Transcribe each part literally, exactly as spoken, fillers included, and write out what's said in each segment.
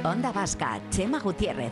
Onda Vasca, Chema Gutiérrez.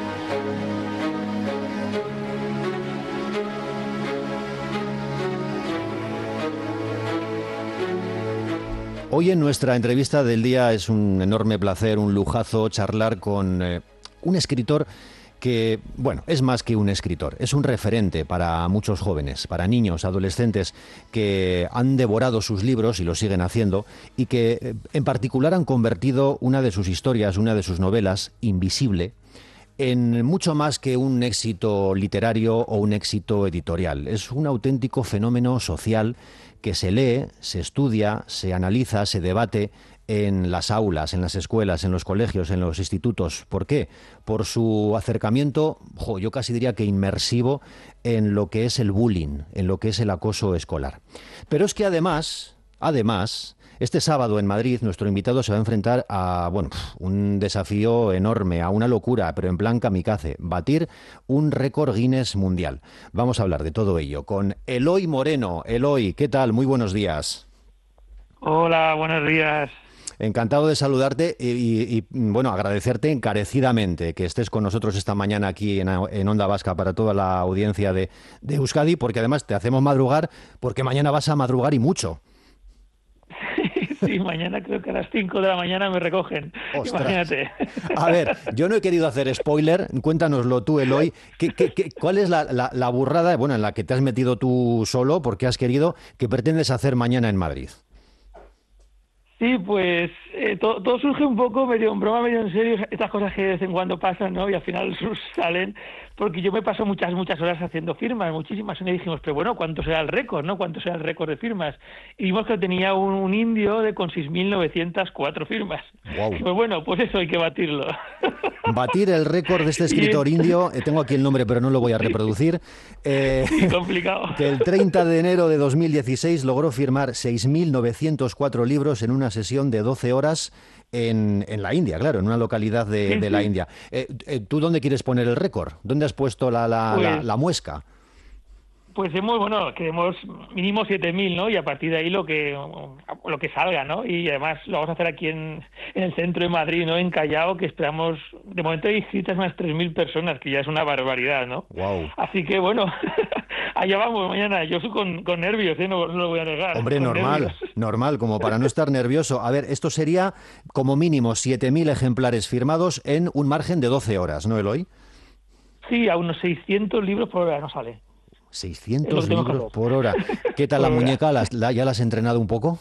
Hoy en nuestra entrevista del día es un enorme placer, un lujazo charlar con eh, un escritor que, bueno, es más que un escritor, es un referente para muchos jóvenes, para niños, adolescentes que han devorado sus libros y lo siguen haciendo y que eh, en particular han convertido una de sus historias, una de sus novelas, Invisible, en mucho más que un éxito literario o un éxito editorial. Es un auténtico fenómeno social que se lee, se estudia, se analiza, se debate en las aulas, en las escuelas, en los colegios, en los institutos. ¿Por qué? Por su acercamiento, jo, yo casi diría que inmersivo, en lo que es el bullying, en lo que es el acoso escolar. Pero es que además, además, este sábado en Madrid nuestro invitado se va a enfrentar a, bueno, un desafío enorme, a una locura, pero en plan kamikaze, batir un récord Guinness mundial. Vamos a hablar de todo ello con Eloy Moreno. Eloy, ¿qué tal? Muy buenos días. Hola, buenos días. Encantado de saludarte y, y, y, bueno, agradecerte encarecidamente que estés con nosotros esta mañana aquí en, en Onda Vasca para toda la audiencia de, de Euskadi, porque además te hacemos madrugar, porque mañana vas a madrugar y mucho. Sí, mañana creo que a las cinco de la mañana me recogen. ¡Ostras! Imagínate. A ver, yo no he querido hacer spoiler, cuéntanoslo tú, Eloy. ¿Qué, qué, qué, ¿Cuál es la, la, la burrada, bueno, en la que te has metido tú solo, porque has querido, que pretendes hacer mañana en Madrid? Sí, pues eh, todo, todo surge un poco medio en broma, medio en serio, estas cosas que de vez en cuando pasan, ¿no? Y al final salen, porque yo me paso muchas, muchas horas haciendo firmas, muchísimas, y me dijimos, pero bueno, ¿cuánto será el récord, no? ¿Cuánto será el récord de firmas? Y vimos que tenía un, un indio de con seis mil novecientas cuatro firmas. Wow. Pues bueno, pues eso hay que batirlo. Batir el récord de este escritor indio, eh, tengo aquí el nombre pero no lo voy a reproducir, eh, Sí, complicado. que el treinta de enero de dos mil dieciséis logró firmar seis mil novecientos cuatro libros en una sesión de doce horas en, en la India, claro, en una localidad de, Sí, de la sí. India. Eh, eh, ¿Tú dónde quieres poner el récord? ¿Dónde has puesto la, la, Pues, la, la muesca? Pues hemos, bueno, queremos mínimo siete mil, ¿no? Y a partir de ahí lo que lo que salga, ¿no? Y además lo vamos a hacer aquí en, en el centro de Madrid, ¿no? En Callao, que esperamos, de momento hay inscritas unas tres mil personas, que ya es una barbaridad, ¿no? Wow. Así que, bueno, allá vamos mañana. Yo soy con, con nervios, ¿eh? No, no lo voy a negar. Hombre, con normal, nervios. normal, como para no estar nervioso. A ver, esto sería como mínimo siete mil ejemplares firmados en un margen de doce horas, ¿no, Eloy? Sí, a unos seiscientos libros por hora no sale. Es lo seiscientos que tengo que libros hacer. por hora. ¿Qué tal Por la hora. muñeca? ¿La, la- ya la has entrenado un poco?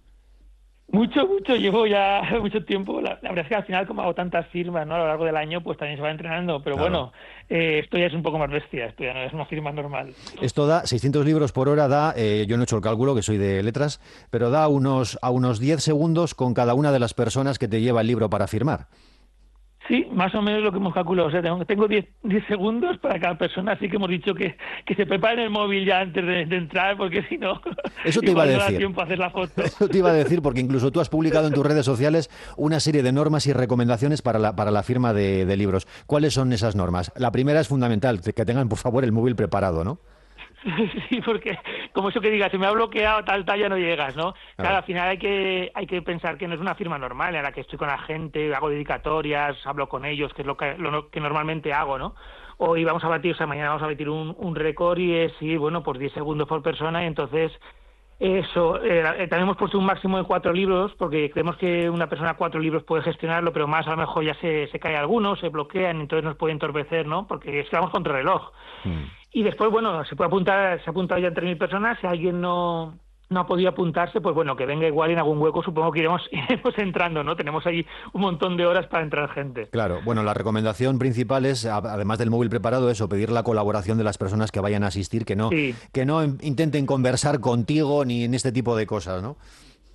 Mucho, mucho, llevo ya mucho tiempo. La, la verdad es que al final, como hago tantas firmas, ¿no? A lo largo del año, pues también se va entrenando. Pero Claro. bueno, eh, esto ya es un poco más bestia, esto ya no es una firma normal. Esto da, seiscientos libros por hora da, eh, yo no he hecho el cálculo, que soy de letras, pero da unos, a unos diez segundos con cada una de las personas que te lleva el libro para firmar. Sí, más o menos lo que hemos calculado. O sea, tengo tengo diez segundos para cada persona, así que hemos dicho que, que se preparen el móvil ya antes de, de entrar, porque si no, Eso te iba a igual no da decir. tiempo a hacer la foto. Eso te iba a decir, porque incluso tú has publicado en tus redes sociales una serie de normas y recomendaciones para la, para la firma de, de libros. ¿Cuáles son esas normas? La primera es fundamental, que tengan, por favor, el móvil preparado, ¿no? Sí, porque como eso que digas, se me ha bloqueado tal, tal, ya no llegas, ¿no? Claro, Claro. al final hay que hay que pensar que no es una firma normal en la que estoy con la gente, hago dedicatorias, hablo con ellos, que es lo que, lo que normalmente hago, ¿no? Hoy vamos a batir, o sea, mañana vamos a batir un, un récord y es, sí, bueno, por diez segundos por persona y entonces eso, eh, eh, también hemos puesto un máximo de cuatro libros porque creemos que una persona cuatro libros puede gestionarlo, pero más a lo mejor ya se, se cae alguno, se bloquean, entonces nos puede entorpecer, ¿no? Porque es que vamos contra el reloj. Hmm. Y después, bueno, se puede apuntar, se ha apuntado ya tres mil personas, si alguien no, no ha podido apuntarse, pues bueno, que venga igual en algún hueco, supongo que iremos, iremos entrando, ¿no? Tenemos ahí un montón de horas para entrar gente. Claro, bueno, la recomendación principal es, a- además del móvil preparado, eso, pedir la colaboración de las personas que vayan a asistir, que no, Sí. que no in- intenten conversar contigo ni en este tipo de cosas, ¿no?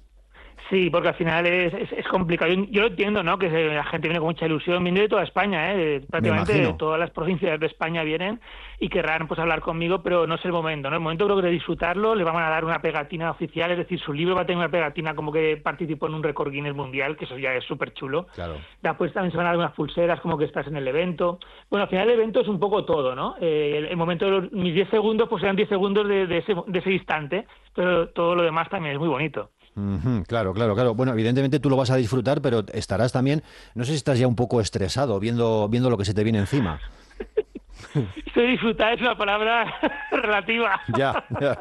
Sí, porque al final es, es, es complicado. Yo, yo lo entiendo, ¿no? Que se- la gente viene con mucha ilusión, viene de toda España, ¿eh? De- prácticamente imagino. de todas las provincias de España vienen y querrán pues hablar conmigo, pero no es el momento, ¿no? El momento creo que de disfrutarlo, le van a dar una pegatina oficial, es decir, su libro va a tener una pegatina como que participó en un récord Guinness mundial, que eso ya es súper chulo. Claro. Después también se van a dar unas pulseras como que estás en el evento. Bueno, al final el evento es un poco todo, ¿no? Eh, el, el momento de los, mis diez segundos, pues eran diez segundos de, de, ese, de ese instante, pero todo lo demás también es muy bonito. Uh-huh, claro, claro, claro. Bueno, evidentemente tú lo vas a disfrutar, pero estarás también, no sé si estás ya un poco estresado viendo, viendo lo que se te viene encima. Esto de disfrutar es una palabra relativa. Ya, ya.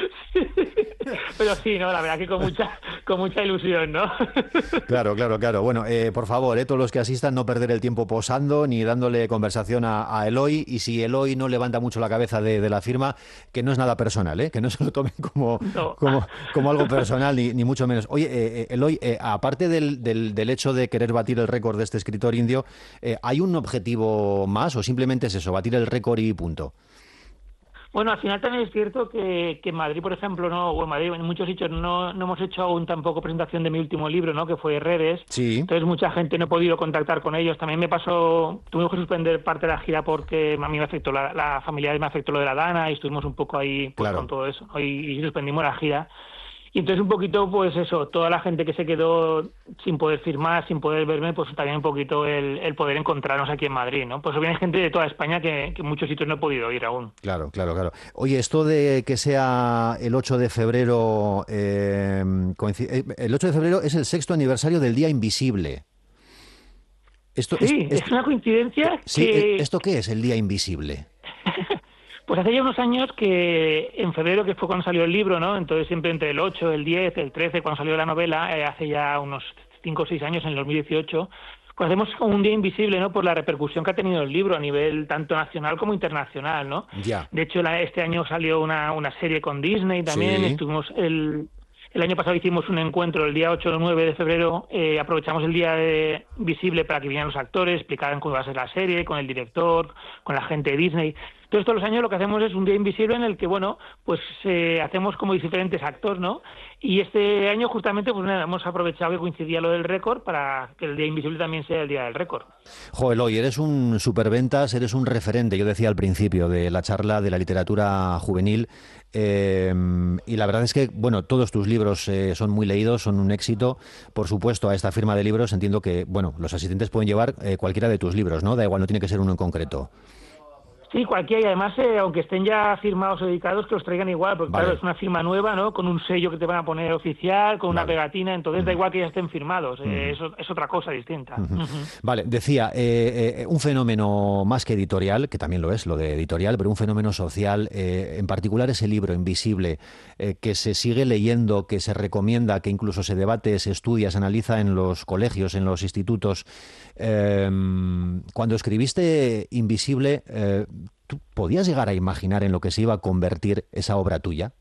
Pero sí, no, la verdad que con mucha, con mucha ilusión, ¿no? Claro, claro, claro. Bueno, eh, por favor, eh, todos los que asistan, no perder el tiempo posando ni dándole conversación a, a Eloy. Y si Eloy no levanta mucho la cabeza de, de la firma, que no es nada personal, ¿eh? Que no se lo tomen como, No. como, como algo personal, ni, ni mucho menos. Oye, eh, Eloy, eh, aparte del, del, del hecho de querer batir el récord de este escritor indio, eh, ¿hay un objetivo más o simplemente es eso, batir el récord y punto? Bueno, al final también es cierto que, que en Madrid, por ejemplo, no, o en Madrid, en muchos sitios no, no hemos hecho aún tampoco presentación de mi último libro, ¿no? Que fue Redes. Sí. Entonces mucha gente no he podido contactar con ellos. También me pasó, tuvimos que suspender parte de la gira porque a mí me afectó la, la familiar, me afectó lo de la Dana y estuvimos un poco ahí pues, Claro. con todo eso, ¿no? y, y suspendimos la gira. Y entonces un poquito, pues eso, toda la gente que se quedó sin poder firmar, sin poder verme, pues también un poquito el, el poder encontrarnos aquí en Madrid, ¿no? Pues viene gente de toda España que, que en muchos sitios no he podido ir aún. Claro, claro, claro. Oye, esto de que sea el ocho de febrero, eh, coincide- el ocho de febrero es el sexto aniversario del Día Invisible. Esto, Sí, es, es una coincidencia sí, que... ¿esto qué es el Día Invisible? Pues hace ya unos años que en febrero, que fue cuando salió el libro, ¿no? Entonces siempre entre el ocho, el diez, el trece, cuando salió la novela, eh, hace ya unos cinco o seis años, en el dos mil dieciocho, pues hacemos como un día invisible, ¿no? Por la repercusión que ha tenido el libro a nivel tanto nacional como internacional, ¿no? Ya. De hecho, la, este año salió una, una serie con Disney también, Sí. estuvimos el... El año pasado hicimos un encuentro el día ocho o nueve de febrero, eh, aprovechamos el día de, visible para que vinieran los actores, explicaran cómo iba a ser la serie, con el director, con la gente de Disney. Entonces todos los años lo que hacemos es un día invisible en el que, bueno, pues eh, hacemos como diferentes actos, ¿no? Y este año justamente pues nada, hemos aprovechado que coincidía lo del récord para que el día invisible también sea el día del récord. Joel, hoy eres un superventas, eres un referente, yo decía al principio de la charla de la literatura juvenil, eh, y la verdad es que, bueno, todos tus libros eh, son muy leídos, son un éxito. Por supuesto, a esta firma de libros entiendo que, bueno, los asistentes pueden llevar eh, cualquiera de tus libros, ¿no? Da igual, no tiene que ser uno en concreto. Sí, cualquiera, y además, eh, aunque estén ya firmados o dedicados, que los traigan igual, porque Vale. claro, es una firma nueva, ¿no? Con un sello que te van a poner oficial, con una Vale. pegatina, entonces da Ujú. igual que ya estén firmados, eh, Ujú. eso es otra cosa distinta. Ujú. Ujú. Vale, decía, eh, eh, un fenómeno más que editorial, que también lo es, lo de editorial, pero un fenómeno social, eh, en particular ese libro Invisible, eh, que se sigue leyendo, que se recomienda, que incluso se debate, se estudia, se analiza en los colegios, en los institutos. Eh, cuando escribiste Invisible, eh, ¿tú podías llegar a imaginar en lo que se iba a convertir esa obra tuya?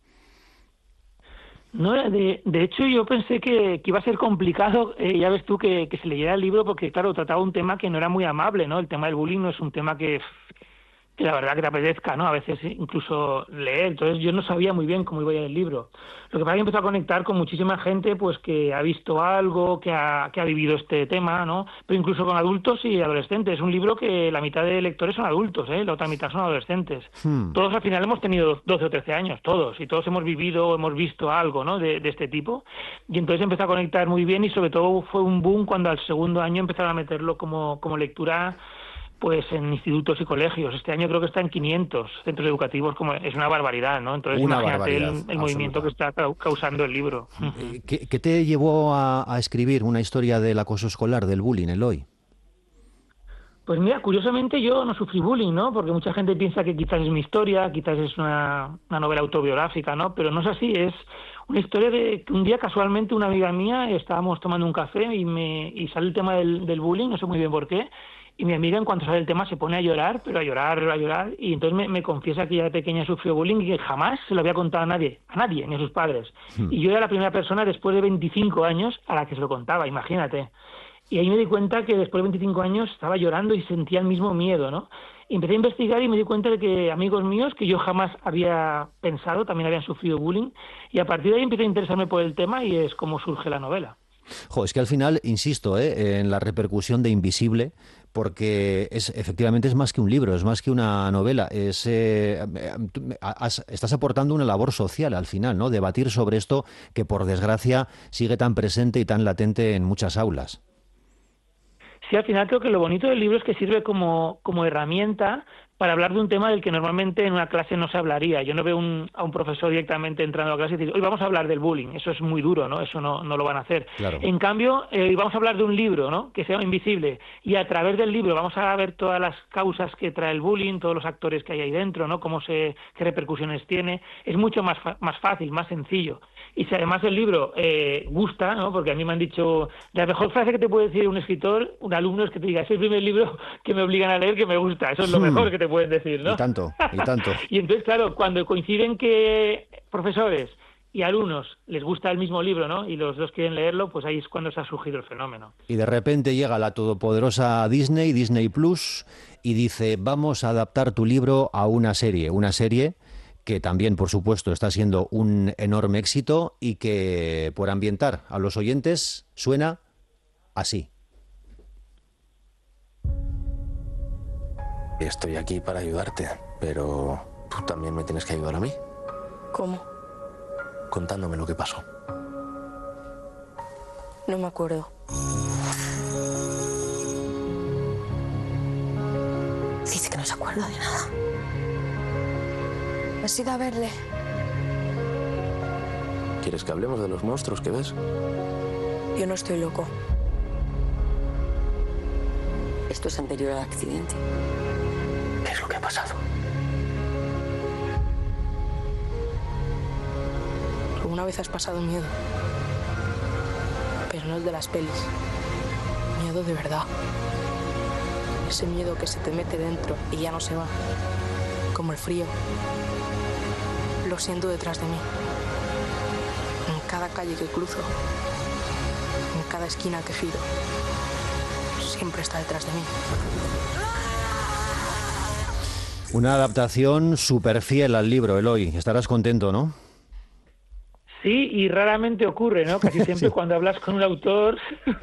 No, de, de hecho yo pensé que, que iba a ser complicado, eh, ya ves tú, que, que se leyera el libro, porque claro, trataba un tema que no era muy amable, ¿no? El tema del bullying no es un tema que, que la verdad que te apetezca, ¿no? A veces incluso leer, entonces yo no sabía muy bien cómo iba a ir el libro. Lo que pasa es que empezó a conectar con muchísima gente pues que ha visto algo, que ha, que ha vivido este tema, ¿no? Pero incluso con adultos y adolescentes. Es un libro que la mitad de lectores son adultos, ¿eh? La otra mitad son adolescentes. Hmm. Todos al final hemos tenido doce o trece años, todos, y todos hemos vivido o hemos visto algo, ¿no? De, de este tipo. Y entonces empezó a conectar muy bien y sobre todo fue un boom cuando al segundo año empezaron a meterlo como, como lectura pues en institutos y colegios. Este año creo que está en quinientos centros educativos, como es una barbaridad, ¿no? Entonces Una imagínate el, barbaridad el movimiento que está cau- causando el libro. Eh, ¿Qué, qué te llevó a, a escribir una historia del acoso escolar, del bullying, Eloy? Pues mira, curiosamente yo no sufrí bullying, ¿no? Porque mucha gente piensa que quizás es mi historia, quizás es una, una novela autobiográfica, ¿no? Pero no es así, es una historia de que un día casualmente una amiga mía estábamos tomando un café y me y sale el tema del, del bullying, no sé muy bien por qué, y mi amiga en cuanto sale el tema se pone a llorar, pero a llorar, a llorar, y entonces me, me confiesa que ella de pequeña sufrió bullying y que jamás se lo había contado a nadie, a nadie, ni a sus padres. Hmm. Y yo era la primera persona después de veinticinco años a la que se lo contaba, imagínate. Y ahí me di cuenta que después de veinticinco años estaba llorando y sentía el mismo miedo, ¿no? Y empecé a investigar y me di cuenta de que amigos míos que yo jamás había pensado también habían sufrido bullying, y a partir de ahí empecé a interesarme por el tema y es como surge la novela. Jo, es que al final, insisto, ¿eh? en la repercusión de Invisible, porque es efectivamente es más que un libro, es más que una novela, es eh, tú has- estás aportando una labor social al final, ¿no? Debatir sobre esto que por desgracia sigue tan presente y tan latente en muchas aulas. Sí, al final creo que lo bonito del libro es que sirve como, como herramienta para hablar de un tema del que normalmente en una clase no se hablaría. Yo no veo un, a un profesor directamente entrando a la clase y decir, hoy vamos a hablar del bullying. Eso es muy duro, ¿no? Eso no, no lo van a hacer. Claro. En cambio, eh, vamos a hablar de un libro, ¿no? Que sea invisible. Y a través del libro vamos a ver todas las causas que trae el bullying, todos los actores que hay ahí dentro, ¿no? Cómo se, qué repercusiones tiene. Es mucho más, más fácil, más sencillo. Y si además el libro eh, gusta, ¿no? Porque a mí me han dicho, la mejor frase que te puede decir un escritor, un alumno, es que te diga, es el primer libro que me obligan a leer que me gusta. Eso es lo Hmm. mejor que te pueden decir, ¿no? Y tanto, y tanto. Y entonces, claro, cuando coinciden que profesores y alumnos les gusta el mismo libro, ¿no? Y los dos quieren leerlo, pues ahí es cuando se ha surgido el fenómeno. Y de repente llega la todopoderosa Disney, Disney Plus, y dice, vamos a adaptar tu libro a una serie, una serie que también, por supuesto, está siendo un enorme éxito y que, por ambientar a los oyentes, suena así. Estoy aquí para ayudarte, pero tú también me tienes que ayudar a mí, ¿Cómo? contándome lo que pasó. No me acuerdo. Dice que no se acuerda de nada. ¿Has ido a verle? ¿Quieres que hablemos de los monstruos que ves? Yo no estoy loco. Esto es anterior al accidente. ¿Qué es lo que ha pasado? Alguna vez has pasado miedo. Pero no el de las pelis. Miedo de verdad. Ese miedo que se te mete dentro y ya no se va. Como el frío. Lo siento detrás de mí. En cada calle que cruzo. En cada esquina que giro. Siempre está detrás de mí. Una adaptación súper fiel al libro, Eloy. Estarás contento, ¿no? Sí, y raramente ocurre, ¿no? Casi siempre Sí. Cuando hablas con un autor,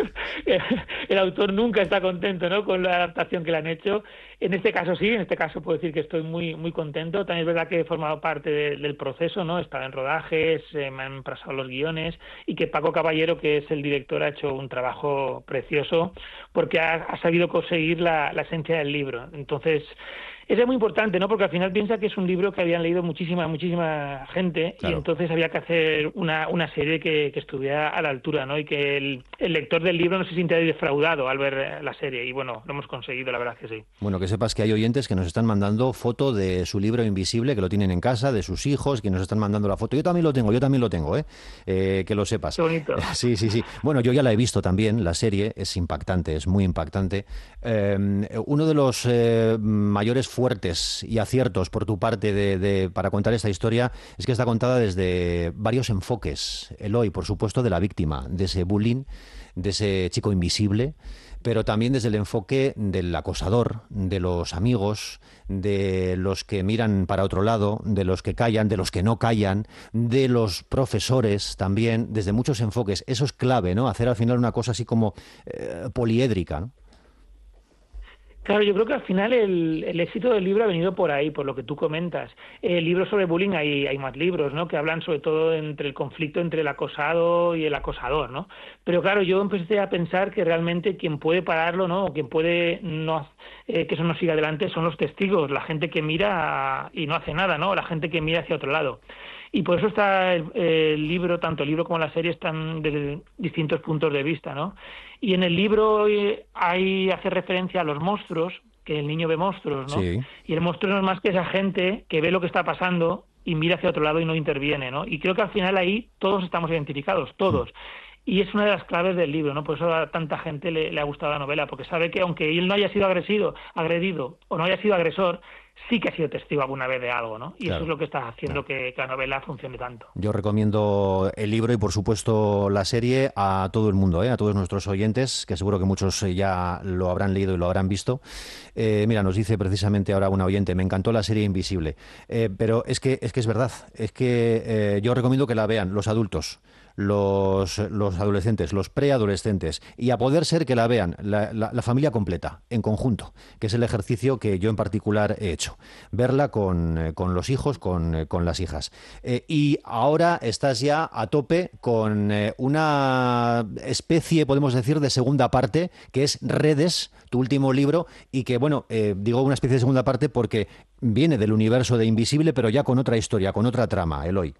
el autor nunca está contento, ¿no? Con la adaptación que le han hecho. En este caso sí, en este caso puedo decir que estoy muy muy contento. También es verdad que he formado parte de, del proceso, ¿no? He estado en rodajes, eh, me han pasado los guiones y que Paco Caballero, que es el director, ha hecho un trabajo precioso porque ha, ha sabido conseguir la, la esencia del libro. Entonces, eso es muy importante, ¿no? Porque al final piensa que es un libro que habían leído muchísima, muchísima gente. Claro. Y entonces había que hacer una, una serie que, que estuviera a la altura, ¿no? Y que el, el lector del libro no se sintiera defraudado al ver la serie. Y bueno, lo hemos conseguido, la verdad que sí. Bueno, que sepas que hay oyentes que nos están mandando foto de su libro invisible, que lo tienen en casa, de sus hijos, que nos están mandando la foto. Yo también lo tengo, yo también lo tengo, ¿eh? eh que lo sepas. Qué bonito. Sí, sí, sí. Bueno, yo ya la he visto también, la serie, es impactante, es muy impactante. Eh, uno de los eh, mayores fuertes y aciertos por tu parte de, de, para contar esta historia es que está contada desde varios enfoques. Eloy, por supuesto, de la víctima, de ese bullying, de ese chico invisible, pero también desde el enfoque del acosador, de los amigos, de los que miran para otro lado, de los que callan, de los que no callan, de los profesores también, desde muchos enfoques. Eso es clave, ¿no? Hacer al final una cosa así como eh, poliédrica, ¿no? Claro, yo creo que al final el, el éxito del libro ha venido por ahí, por lo que tú comentas. El libro sobre bullying hay, hay más libros, ¿no? Que hablan sobre todo entre el conflicto entre el acosado y el acosador, ¿no? Pero claro, yo empecé a pensar que realmente quien puede pararlo, ¿no? O quien puede no eh, que eso no siga adelante son los testigos, la gente que mira y no hace nada, ¿no? La gente que mira hacia otro lado. Y por eso está el, el libro, tanto el libro como la serie están desde distintos puntos de vista, ¿no? Y en el libro hay hace referencia a los monstruos, que el niño ve monstruos, ¿no? Sí. Y el monstruo no es más que esa gente que ve lo que está pasando y mira hacia otro lado y no interviene, ¿no? Y creo que al final ahí todos estamos identificados, todos. Sí. Y es una de las claves del libro, ¿no? Por eso a tanta gente le, le ha gustado la novela, porque sabe que aunque él no haya sido agresido, agredido o no haya sido agresor, sí que ha sido testigo alguna vez de algo, ¿no? Y claro, eso es lo que está haciendo claro. que, que la novela funcione tanto. Yo recomiendo el libro y, por supuesto, la serie a todo el mundo, ¿eh? A todos nuestros oyentes, que seguro que muchos ya lo habrán leído y lo habrán visto. Eh, mira, nos dice precisamente ahora una oyente, me encantó la serie Invisible. Eh, pero es que, es que es verdad, es que eh, yo recomiendo que la vean los adultos. los, los adolescentes, los preadolescentes, y a poder ser que la vean la, la, la familia completa, en conjunto, que es el ejercicio que yo en particular he hecho. Verla con, eh, con los hijos, con, eh, con las hijas. Eh, y ahora estás ya a tope con eh, una especie, podemos decir, de segunda parte, que es Redes, tu último libro, y que, bueno, eh, digo una especie de segunda parte porque viene del universo de Invisible, pero ya con otra historia, con otra trama, Eloy.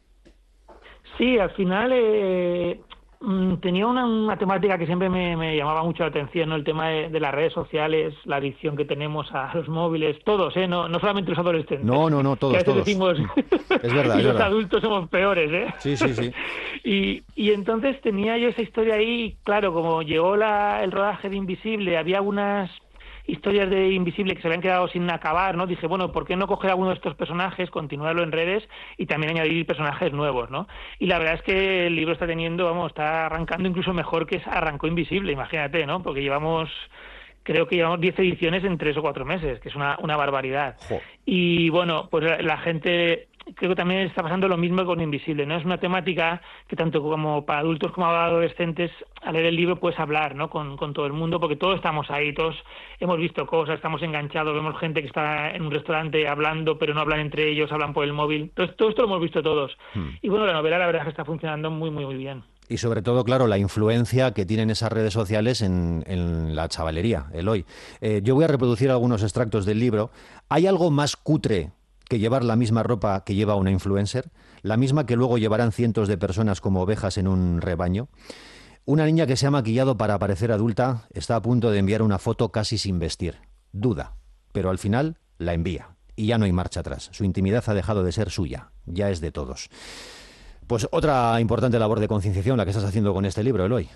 Sí, al final eh, tenía una, una temática que siempre me, me llamaba mucho la atención, ¿no? El tema de, de las redes sociales, la adicción que tenemos a los móviles, todos, ¿eh? No, no solamente los adolescentes. No, no, no, todos, que a veces todos. decimos, es verdad, y es los verdad. adultos somos peores, ¿eh? Sí, sí, sí. Y, y entonces tenía yo esa historia ahí, claro, como llegó la, el rodaje de Invisible, había algunas historias de Invisible que se habían quedado sin acabar, ¿no? Dije, bueno, ¿por qué no coger alguno de estos personajes, continuarlo en Redes y también añadir personajes nuevos, ¿no? Y la verdad es que el libro está teniendo, vamos, está arrancando incluso mejor que arrancó Invisible, imagínate, ¿no? Porque llevamos, creo que llevamos diez ediciones en tres o cuatro meses, que es una, una barbaridad. Jo. Y bueno, pues la, la gente... Creo que también está pasando lo mismo con Invisible, ¿no? Es una temática que tanto como para adultos como para adolescentes, al leer el libro puedes hablar, ¿no? Con, con todo el mundo, porque todos estamos ahí, todos hemos visto cosas, estamos enganchados, vemos gente que está en un restaurante hablando, pero no hablan entre ellos, hablan por el móvil. Entonces, todo esto lo hemos visto todos. Hmm. Y bueno, la novela la verdad es que está funcionando muy, muy, muy bien. Y sobre todo, claro, la influencia que tienen esas redes sociales en, en la chavalería, Eloy. Eh, yo voy a reproducir algunos extractos del libro. ¿Hay algo más cutre que llevar la misma ropa que lleva una influencer, la misma que luego llevarán cientos de personas como ovejas en un rebaño? Una niña que se ha maquillado para parecer adulta está a punto de enviar una foto casi sin vestir. Duda, pero al final la envía. Y ya no hay marcha atrás. Su intimidad ha dejado de ser suya, ya es de todos. Pues otra importante labor de concienciación la que estás haciendo con este libro, Eloy.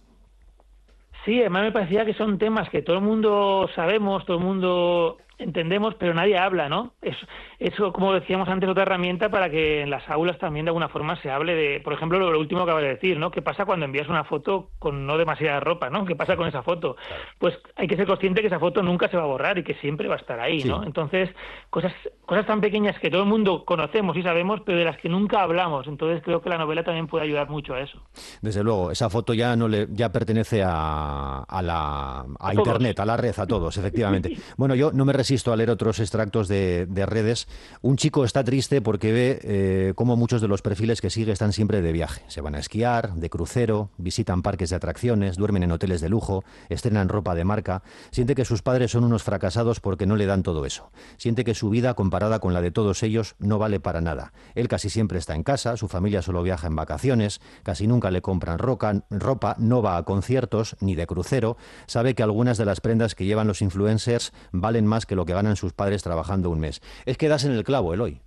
Sí, además me parecía que son temas que todo el mundo sabemos, todo el mundo entendemos, pero nadie habla, ¿no? Es, eso, como decíamos antes, otra herramienta para que en las aulas también de alguna forma se hable de, por ejemplo, lo, lo último que acabas de decir, ¿no? ¿Qué pasa cuando envías una foto con no demasiada ropa, ¿no? ¿Qué pasa con esa foto? Claro. Pues hay que ser consciente que esa foto nunca se va a borrar y que siempre va a estar ahí, sí. ¿no? Entonces, cosas cosas tan pequeñas que todo el mundo conocemos y sabemos, pero de las que nunca hablamos. Entonces, creo que la novela también puede ayudar mucho a eso. Desde luego, esa foto ya no le ya pertenece a, a la a, a Internet, a la red, a todos, efectivamente. Bueno, yo no me resisto a leer otros extractos de, de Redes. Un chico está triste porque ve eh, cómo muchos de los perfiles que sigue están siempre de viaje. Se van a esquiar, de crucero, visitan parques de atracciones, duermen en hoteles de lujo, estrenan ropa de marca. Siente que sus padres son unos fracasados porque no le dan todo eso. Siente que su vida, comparada con la de todos ellos, no vale para nada. Él casi siempre está en casa, su familia solo viaja en vacaciones, casi nunca le compran roca, ropa, no va a conciertos ni de crucero. Sabe que algunas de las prendas que llevan los influencers valen más que lo que ganan sus padres trabajando un mes. Es que das en el clavo, Eloy.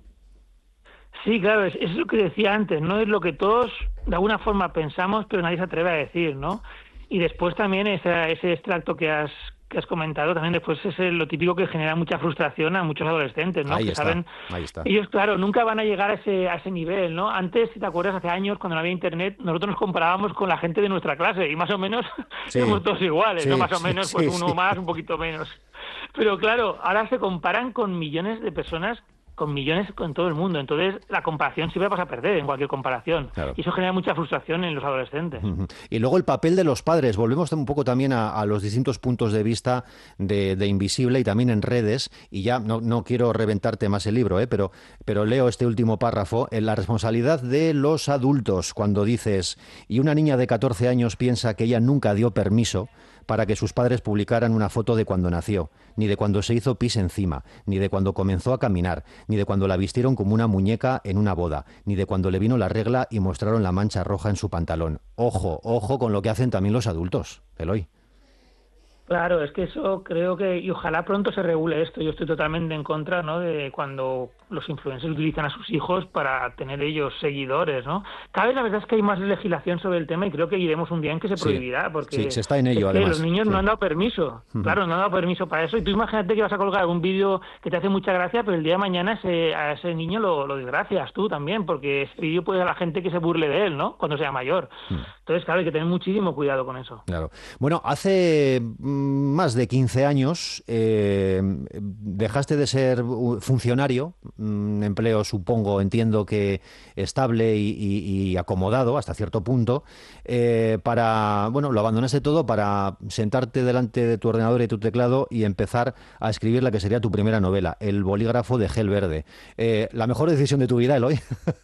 Sí, claro, es, es lo que decía antes, ¿no? Es lo que todos de alguna forma pensamos, pero nadie se atreve a decir, ¿no? Y después también esa, ese extracto que has que has comentado, también después es lo típico que genera mucha frustración a muchos adolescentes, ¿no? Ahí que está, saben, ahí está. Ellos, claro, nunca van a llegar a ese, a ese nivel, ¿no? Antes, si te acuerdas, hace años, cuando no había internet, nosotros nos comparábamos con la gente de nuestra clase y más o menos sí. éramos todos iguales, sí, ¿no? Más o menos, sí, pues sí, uno sí. más, un poquito menos. Pero claro, ahora se comparan con millones de personas, con millones con todo el mundo. Entonces, la comparación siempre vas a perder en cualquier comparación. Claro. Y eso genera mucha frustración en los adolescentes. Uh-huh. Y luego el papel de los padres. Volvemos un poco también a, a los distintos puntos de vista de, de Invisible y también en Redes. Y ya no, no quiero reventarte más el libro, ¿eh? pero, pero leo este último párrafo. En la responsabilidad de los adultos, cuando dices, y una niña de catorce años piensa que ella nunca dio permiso para que sus padres publicaran una foto de cuando nació, ni de cuando se hizo pis encima, ni de cuando comenzó a caminar, ni de cuando la vistieron como una muñeca en una boda, ni de cuando le vino la regla y mostraron la mancha roja en su pantalón. Ojo, ojo con lo que hacen también los adultos, Eloy. Claro, es que eso creo que, y ojalá pronto se regule esto. Yo estoy totalmente en contra, ¿no?, de cuando los influencers utilizan a sus hijos para tener ellos seguidores, ¿no? Cada vez la verdad es que hay más legislación sobre el tema y creo que iremos un día en que se prohibirá, porque sí, se está en ello, es que además. los niños sí. no han dado permiso, uh-huh. claro, no han dado permiso para eso, y tú imagínate que vas a colgar un vídeo que te hace mucha gracia, pero el día de mañana ese, a ese niño lo, lo desgracias tú también, porque ese vídeo puede a la gente que se burle de él, ¿no?, cuando sea mayor. Uh-huh. Entonces, claro, hay que tener muchísimo cuidado con eso. Claro. Bueno, hace más de quince años eh, dejaste de ser funcionario, un empleo supongo, entiendo que estable y, y, y acomodado hasta cierto punto, eh, para, bueno, lo abandonaste todo para sentarte delante de tu ordenador y tu teclado y empezar a escribir la que sería tu primera novela, El bolígrafo de gel verde. Eh, ¿La mejor decisión de tu vida, Eloy?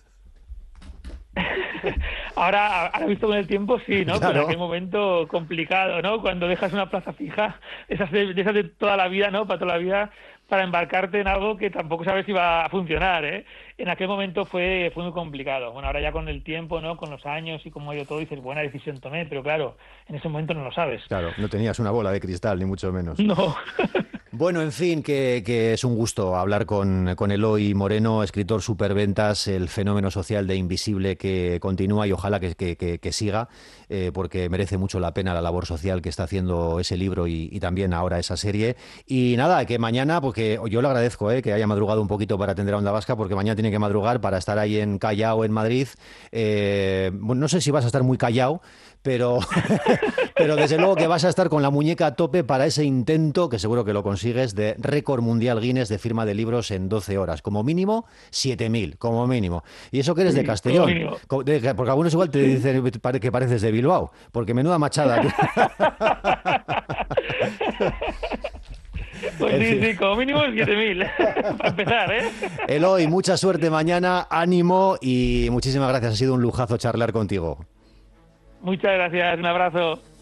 Ahora, ahora visto con el tiempo, sí, ¿no? Claro. Pero en aquel momento complicado, ¿no? Cuando dejas una plaza fija, esas de, de esas de toda la vida, ¿no? Para toda la vida, para embarcarte en algo que tampoco sabes si va a funcionar, ¿eh? En aquel momento fue fue muy complicado. Bueno, ahora ya con el tiempo, ¿no? Con los años y cómo ha ido todo, dices, buena decisión tomé, pero claro, en ese momento no lo sabes. Claro, no tenías una bola de cristal, ni mucho menos. No. Bueno, en fin, que, que es un gusto hablar con, con Eloy Moreno, escritor superventas, el fenómeno social de Invisible que continúa y ojalá que, que, que, que siga, eh, porque merece mucho la pena la labor social que está haciendo ese libro y, y también ahora esa serie. Y nada, que mañana, porque yo le agradezco eh, que haya madrugado un poquito para atender a Onda Vasca, porque mañana tiene que madrugar para estar ahí en Callao, en Madrid. Eh, bueno, no sé si vas a estar muy callao, pero, pero desde luego que vas a estar con la muñeca a tope para ese intento, que seguro que lo consigues, de récord mundial Guinness de firma de libros en doce horas. Como mínimo, siete mil, como mínimo. Y eso que eres de Castellón, porque algunos igual te dicen que pareces de Bilbao, porque menuda machada. Pues sí, sí, como mínimo siete mil, para empezar, ¿eh? Eloy, mucha suerte mañana, ánimo y muchísimas gracias. Ha sido un lujazo charlar contigo. Muchas gracias, un abrazo.